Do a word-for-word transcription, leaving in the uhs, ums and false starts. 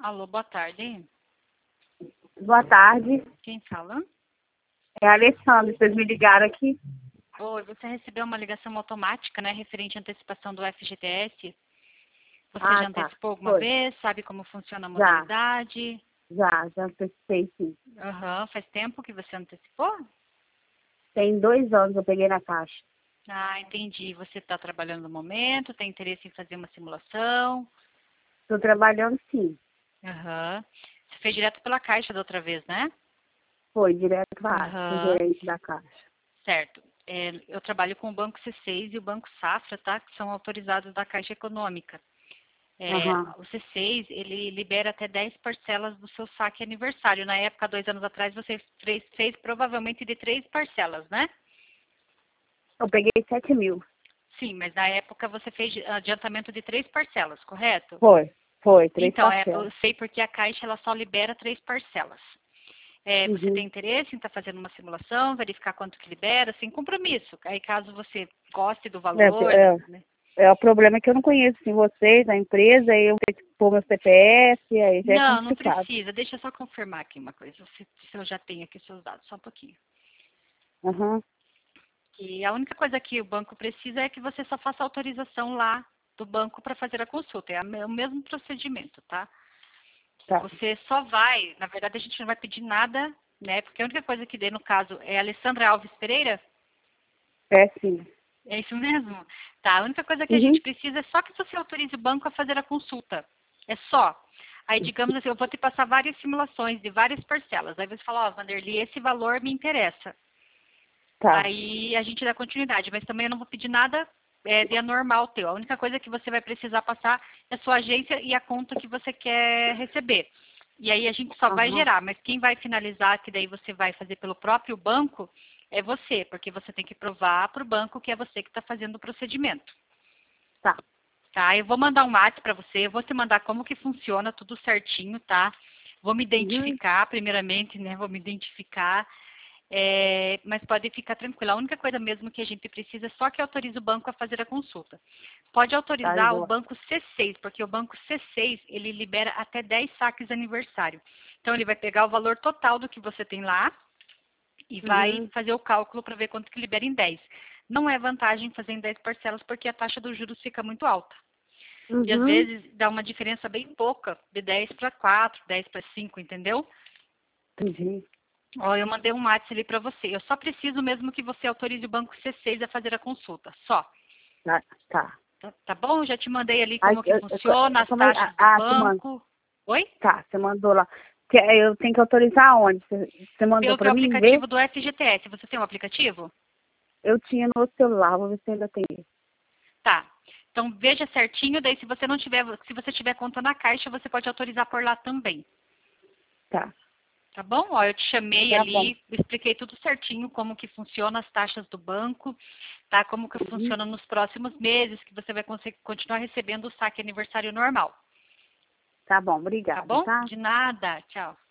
Alô, boa tarde. Boa tarde. Quem fala? É a Alessandra, vocês me ligaram aqui? Oi, você recebeu uma ligação automática, né, referente à antecipação do F G T S? Você Ah, já tá. antecipou alguma Foi. vez? Sabe como funciona a Já, modalidade? já, já antecipei sim. Aham, faz tempo que você antecipou? Tem dois anos eu peguei na caixa. Ah, entendi. Você está trabalhando no momento, tem interesse em fazer uma simulação? Estou trabalhando sim. Aham. Você fez direto pela Caixa da outra vez, né? Foi, direto para o Aham, gerente da caixa. certo. É, eu trabalho com o Banco C seis e o Banco Safra, tá? Que são autorizados da Caixa Econômica. É, Aham. o C seis, ele libera até dez parcelas do seu saque aniversário. Na época, dois anos atrás, você fez, fez provavelmente de três parcelas, né? Eu peguei sete mil. Sim, mas na época você fez adiantamento de três parcelas, correto? Foi, foi, três Então, é, eu parcelas. sei porque a Caixa ela só libera três parcelas. É, você Uhum. tem interesse em estar fazendo uma simulação, verificar quanto que libera, sem compromisso. Aí, caso você goste do É, valor, é, né? é, o problema é que eu não conheço assim, vocês, a empresa, aí eu tenho que pôr meu C P F, aí já é Não, não complicado. precisa. Deixa eu só confirmar aqui uma coisa, se, se eu já tenho aqui os seus dados, só um pouquinho. Aham, Que a única coisa que o banco precisa é que você só faça autorização lá do banco para fazer a consulta. É a me- o mesmo procedimento, tá? tá. Você só vai, na verdade a gente não vai pedir nada, né? Porque a única coisa que dê no caso é a Alessandra Alves Pereira. É sim. É isso mesmo? Tá, a única coisa que a Uhum. gente precisa é só que você autorize o banco a fazer a consulta. É só. Aí, digamos assim, eu vou te passar várias simulações de várias parcelas. Aí você fala, ó, Vanderly, esse valor me interessa. Tá. Aí a gente dá continuidade, mas também eu não vou pedir nada é, de anormal teu. A única coisa que você vai precisar passar é a sua agência e a conta que você quer receber. E aí a gente só vai Aham. gerar, mas quem vai finalizar, que daí você vai fazer pelo próprio banco, é você, porque você tem que provar para o banco que é você que está fazendo o procedimento. Tá. Tá? Eu vou mandar um WhatsApp para você, eu vou te mandar como que funciona, tudo certinho, tá? Vou me Uhum. identificar, primeiramente, né? Vou me identificar. É, mas pode ficar tranquila. A única coisa mesmo que a gente precisa é só que autorize o banco a fazer a consulta. Pode Tá de autorizar o boa. banco C seis, porque o banco C seis, ele libera até dez saques aniversário. Então, ele vai pegar o valor total do que você tem lá e vai Uhum. fazer o cálculo para ver quanto que libera em dez. Não é vantagem fazer em dez parcelas, porque a taxa dos juros fica muito alta. E às Uhum. vezes dá uma diferença bem pouca, de dez para quatro, dez para cinco, entendeu? Entendi. Ó, eu mandei um WhatsApp ali para você. Eu só preciso mesmo que você autorize o banco C seis a fazer a consulta. Só. Tá. Tá. Tá, tá bom? Eu já te mandei ali Aí, como que eu, eu, funciona, as como é, ah, taxas do ah, você mandou. banco. Oi? Tá, você mandou lá. Que, é, eu tenho que autorizar onde? Você, você mandou Pelo teu pra mim ver? aplicativo do F G T S. Você tem um aplicativo? Eu tinha no outro celular, vou ver se ainda tem. Tá. Então veja certinho, daí se você não tiver, se você tiver conta na Caixa, você pode autorizar por lá também. Tá. Tá bom? Ó, eu te chamei Tá bom. ali, expliquei tudo certinho como que funciona as taxas do banco, tá? Como que Uhum. funciona nos próximos meses, que você vai conseguir continuar recebendo o saque aniversário normal. Tá bom, Tá obrigada, bom? tá? De nada. Tchau.